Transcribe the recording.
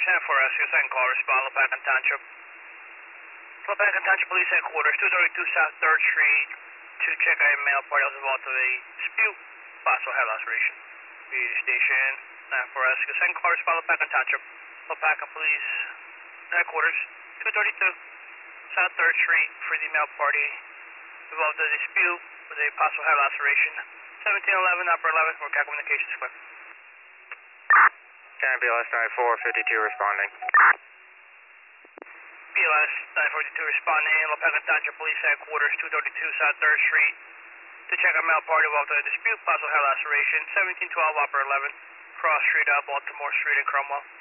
for rescue, second call, respond, Lopacan Township. Lopacan Township Police Headquarters, 232 South 3rd Street, to check a male party that was involved with a dispute, possible head laceration. Media station, for rescue, second call, respond, Lopacan Township. Lopacan Police Headquarters, 232 South 3rd Street, for the male party involved in a dispute with a possible head laceration. 1711, upper 11th, for communications quick. Can BLS 9452 responding. BLS 942 responding, Lopacan Township Police Headquarters, 232 South 3rd Street, to check a male party involved in a dispute, possible head laceration, 1712, upper 11th, cross street, Baltimore Street in Cromwell.